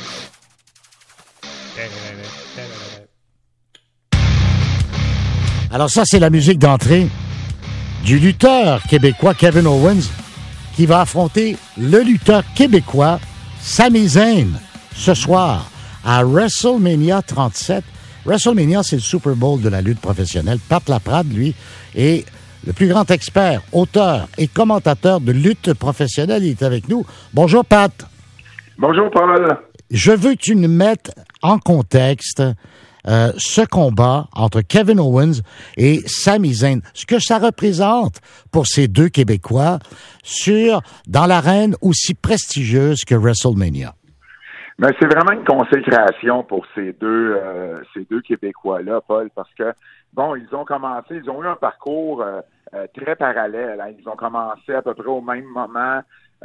Alors ça, c'est la musique d'entrée du lutteur québécois Kevin Owens qui va affronter le lutteur québécois Sami Zayn ce soir à WrestleMania 37. WrestleMania, c'est le Super Bowl de la lutte professionnelle. Pat Laprade, lui, est le plus grand expert, auteur et commentateur de lutte professionnelle. Il est avec nous. Bonjour, Pat. Bonjour, Paul. Je veux que tu nous mettes en contexte ce combat entre Kevin Owens et Sami Zayn, ce que ça représente pour ces deux Québécois dans l'arène aussi prestigieuse que WrestleMania. Mais c'est vraiment une consécration pour ces deux Québécois-là, Paul, parce que, bon, ils ont eu un parcours très parallèle. Hein. Ils ont commencé à peu près au même moment,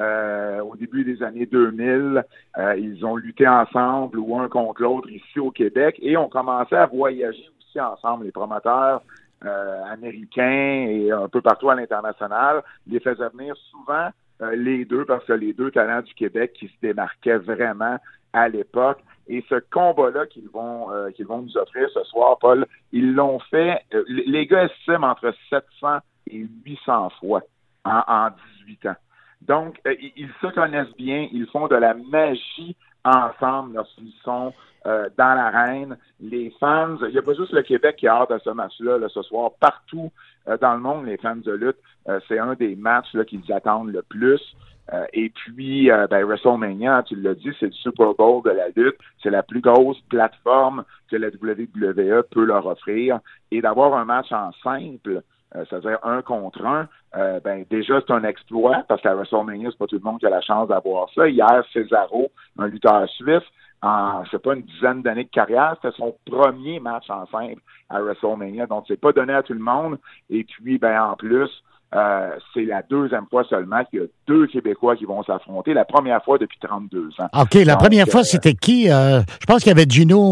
au début des années 2000. Ils ont lutté ensemble ou un contre l'autre ici au Québec et ont commencé à voyager aussi ensemble. Les promoteurs américains et un peu partout à l'international les faisaient venir souvent les deux parce que les deux talents du Québec qui se démarquaient vraiment à l'époque. Et ce combat-là qu'ils vont nous offrir ce soir, Paul, ils l'ont fait, les gars estiment entre 700 et 800 fois en 18 ans. Donc, ils se connaissent bien, ils font de la magie ensemble lorsqu'ils sont dans l'arène. Les fans, il n'y a pas juste le Québec qui a hâte à ce match-là ce soir. Partout dans le monde, les fans de lutte, c'est un des matchs là, qu'ils attendent le plus. Et puis, WrestleMania, tu l'as dit, c'est le Super Bowl de la lutte. C'est la plus grosse plateforme que la WWE peut leur offrir. Et d'avoir un match en simple, c'est-à-dire 1 contre 1, déjà, c'est un exploit, parce qu'à WrestleMania, c'est pas tout le monde qui a la chance d'avoir ça. Hier, Cesaro, un lutteur suisse, en, je sais pas, une dizaine d'années de carrière, c'était son premier match en simple à WrestleMania. Donc, c'est pas donné à tout le monde. Et puis, en plus, c'est la deuxième fois seulement qu'il y a deux Québécois qui vont s'affronter. La première fois depuis 32 ans. OK, la première fois, c'était qui? Je pense qu'il y avait Dino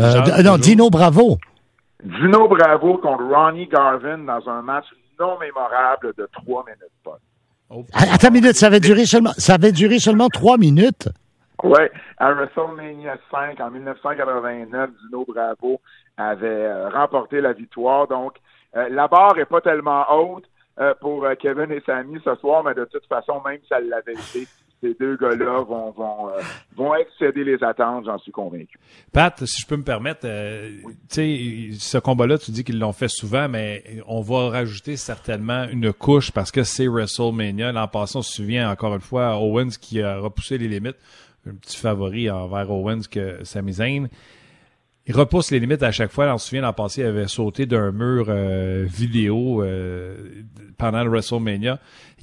Bravo. Dino Bravo contre Ronnie Garvin dans un match non mémorable de 3 minutes, Paul. Oh, attends une minute, ça avait duré seulement 3 minutes? Oui, à WrestleMania 5 en 1989, Dino Bravo avait remporté la victoire. Donc, la barre est pas tellement haute pour Kevin et Sami ce soir, mais de toute façon, même si ça l'avait été, ces deux gars-là vont excéder les attentes, j'en suis convaincu. Pat, si je peux me permettre, oui. Tu sais, ce combat-là, tu dis qu'ils l'ont fait souvent, mais on va rajouter certainement une couche parce que c'est WrestleMania. L'an passé, on se souvient encore une fois Owens qui a repoussé les limites. Un petit favori envers Owens que Sami Zayn. Il repousse les limites à chaque fois. On se souvient, l'an passé, il avait sauté d'un mur vidéo pendant le WrestleMania.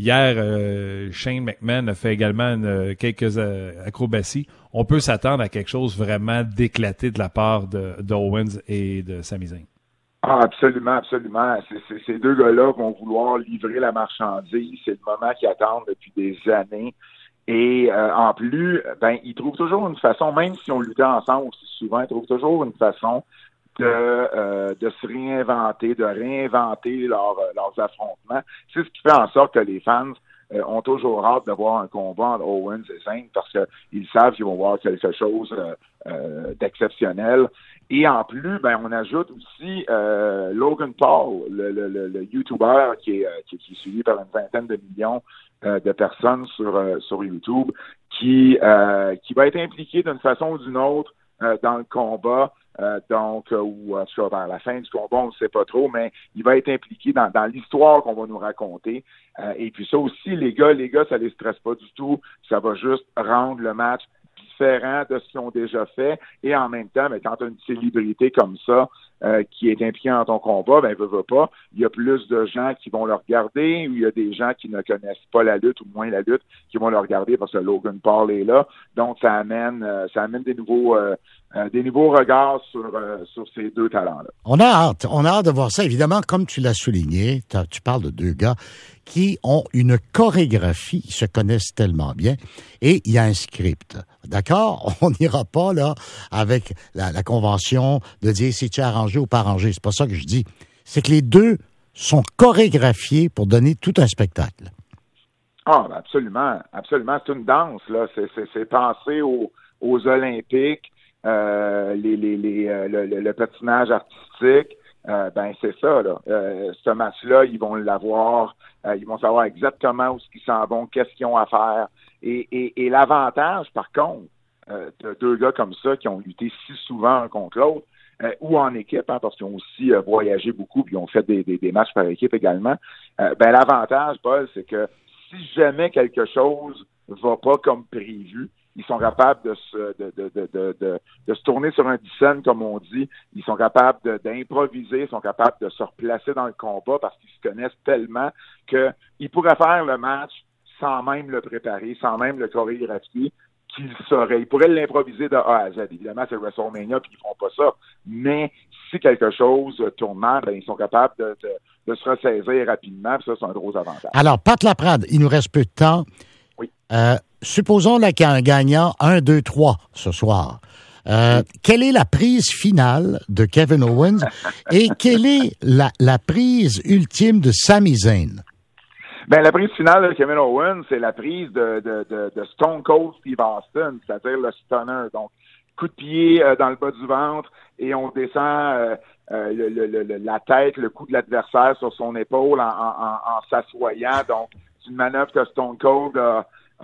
Hier, Shane McMahon a fait également quelques acrobaties. On peut s'attendre à quelque chose vraiment d'éclaté de la part de Owens et de Sami Zayn. Ah, absolument, absolument. Ces deux gars-là vont vouloir livrer la marchandise. C'est le moment qu'ils attendent depuis des années. Et en plus, ils trouvent toujours une façon, même si on luttait ensemble aussi souvent, ils trouvent toujours une façon de se réinventer, de réinventer leurs affrontements. C'est ce qui fait en sorte que les fans ont toujours hâte de voir un combat entre Owens et Zayn parce qu'ils savent qu'ils vont voir quelque chose d'exceptionnel. Et en plus, on ajoute aussi Logan Paul, le YouTuber qui est suivi par une vingtaine de millions de personnes sur YouTube, qui va être impliqué d'une façon ou d'une autre dans le combat. Ou vers la fin du combat, on ne sait pas trop, mais il va être impliqué dans l'histoire qu'on va nous raconter. Et puis ça aussi, les gars, ça les stresse pas du tout. Ça va juste rendre le match différent de ce qu'ils ont déjà fait. Et en même temps, quand tu as une célébrité comme ça qui est impliquée dans ton combat, veut pas, il y a plus de gens qui vont le regarder ou il y a des gens qui ne connaissent pas la lutte ou moins la lutte qui vont le regarder parce que Logan Paul est là. Donc, ça amène des nouveaux regards sur ces deux talents-là. On a hâte de voir ça. Évidemment, comme tu l'as souligné, tu parles de deux gars qui ont une chorégraphie, ils se connaissent tellement bien, et il y a un script. D'accord? On n'ira pas là avec la convention de dire si tu es arrangé ou pas arrangé. C'est pas ça que je dis. C'est que les deux sont chorégraphiés pour donner tout un spectacle. Ah, absolument, absolument. C'est une danse, là. C'est pensé au aux Olympiques, le patinage artistique, ben c'est ça, là. Ce match-là, ils vont l'avoir, ils vont savoir exactement où ils s'en vont, qu'est-ce qu'ils ont à faire. Et l'avantage, par contre, de deux gars comme ça qui ont lutté si souvent un contre l'autre, ou en équipe, parce qu'ils ont aussi voyagé beaucoup puis ils ont fait des matchs par équipe également, ben l'avantage, Paul, c'est que si jamais quelque chose va pas comme prévu, ils sont capables de se tourner sur un dixaine, comme on dit. Ils sont capables d'improviser, ils sont capables de se replacer dans le combat parce qu'ils se connaissent tellement qu'ils pourraient faire le match sans même le préparer, sans même le chorégraphier, qu'ils sauraient. Ils pourraient l'improviser de A à Z. Évidemment, c'est WrestleMania, puis ils font pas ça. Mais si quelque chose tourne mal, ben, ils sont capables de se ressaisir rapidement, puis ça, c'est un gros avantage. Alors, Pat Laprade, il nous reste peu de temps. Oui. Supposons là, qu'il y a un gagnant 1, 2, 3 ce soir. Quelle est la prise finale de Kevin Owens et quelle est la prise ultime de Sami Zayn? Ben, la prise finale de Kevin Owens, c'est la prise de Stone Cold Steve Austin, c'est-à-dire le stunner. Donc, coup de pied dans le bas du ventre et on descend la tête, le cou de l'adversaire sur son épaule en s'assoyant. Donc, c'est une manœuvre que Stone Cold a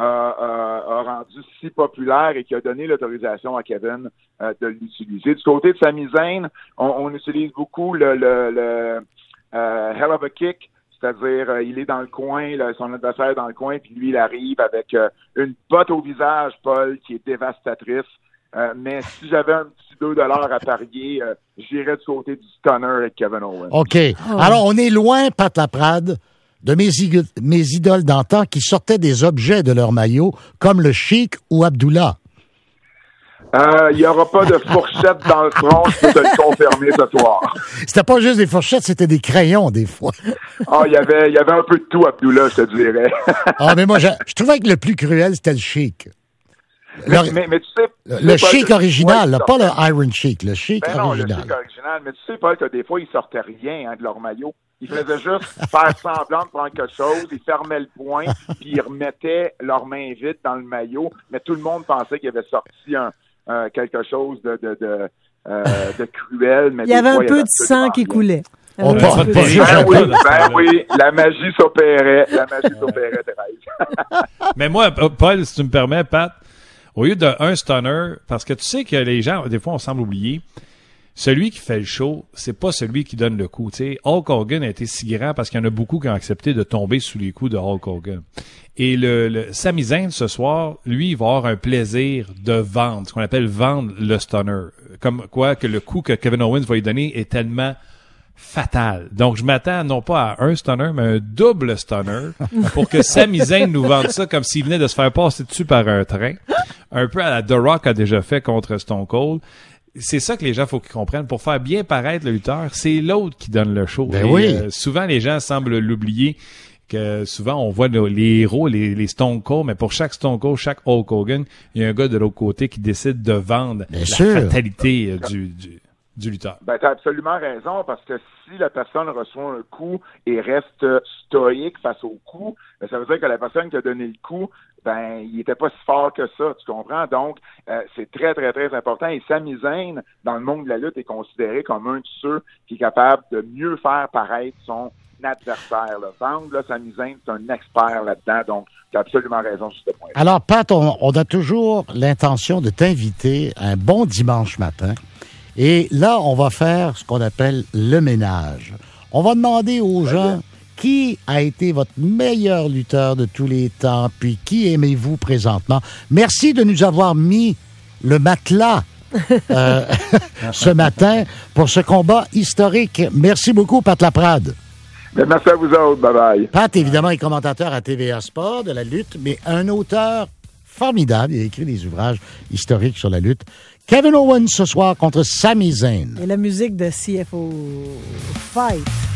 rendu si populaire et qui a donné l'autorisation à Kevin de l'utiliser. Du côté de Sami Zayn, on utilise beaucoup le Hell of a Kick, c'est-à-dire il est dans le coin, son adversaire est dans le coin, puis lui il arrive avec une botte au visage, Paul, qui est dévastatrice. Mais si j'avais un petit 2$ à parier, j'irais du côté du stunner avec Kevin Owens. OK. Alors, on est loin, Pat Laprade, de mes idoles d'antan qui sortaient des objets de leur maillot, comme le Sheik ou Abdullah. Il n'y aura pas de fourchette dans le front, je peux te le confirmer ce soir. C'était pas juste des fourchettes, c'était des crayons, des fois. Il y avait un peu de tout, Abdullah, je te dirais. Mais moi, je trouvais que le plus cruel, c'était le Sheik. Mais tu sais... Le Sheik original, là, pas le Iron Sheik, le Sheik original. Le Sheik original. Mais tu sais, Paul, que des fois, ils sortaient rien de leur maillot. Ils faisaient juste faire semblant de prendre quelque chose, ils fermaient le poing, puis ils remettaient leurs mains vides dans le maillot. Mais tout le monde pensait qu'il avait sorti quelque chose de cruel. Mais il y avait un peu de sang qui coulait. Oui, la magie s'opérait. Thérèse. Mais moi, Paul, si tu me permets, Pat, au lieu d'un stunner, parce que tu sais que les gens, des fois, on semble oublier, celui qui fait le show, c'est pas celui qui donne le coup. Tu sais, Hulk Hogan a été si grand parce qu'il y en a beaucoup qui ont accepté de tomber sous les coups de Hulk Hogan. Et le Sami Zayn, ce soir, lui, il va avoir un plaisir de vendre, ce qu'on appelle vendre le stunner. Comme quoi que le coup que Kevin Owens va lui donner est tellement fatal. Donc, je m'attends non pas à un stunner, mais un double stunner pour que Sami Zayn nous vende ça comme s'il venait de se faire passer dessus par un train. Un peu à la The Rock a déjà fait contre Stone Cold. C'est ça que les gens, faut qu'ils comprennent. Pour faire bien paraître le lutteur, c'est l'autre qui donne le show. Ben oui. Souvent, les gens semblent l'oublier. Que souvent, on voit les héros, les Stone Cold, mais pour chaque Stone Cold, chaque Hulk Hogan, il y a un gars de l'autre côté qui décide de vendre fatalité du lutteur. Ben, t'as absolument raison, parce que si la personne reçoit un coup et reste stoïque face au coup, ben, ça veut dire que la personne qui a donné le coup, ben, il était pas si fort que ça, tu comprends? Donc, c'est très, très, très important. Et Sami Zayn, dans le monde de la lutte, est considéré comme un de ceux qui est capable de mieux faire paraître son adversaire. Vendre, Sami Zayn, c'est un expert là-dedans, donc tu as absolument raison sur ce point. Alors, Pat, on a toujours l'intention de t'inviter un bon dimanche matin. Et là, on va faire ce qu'on appelle le ménage. On va demander aux gens qui a été votre meilleur lutteur de tous les temps, puis qui aimez-vous présentement. Merci de nous avoir mis le matelas ce matin pour ce combat historique. Merci beaucoup, Pat Laprade. Merci à vous autres. Bye-bye. Pat, évidemment, est commentateur à TVA Sport de la lutte, mais un auteur formidable. Il a écrit des ouvrages historiques sur la lutte. Kevin Owens ce soir contre Sami Zayn. Et la musique de CFO Fight.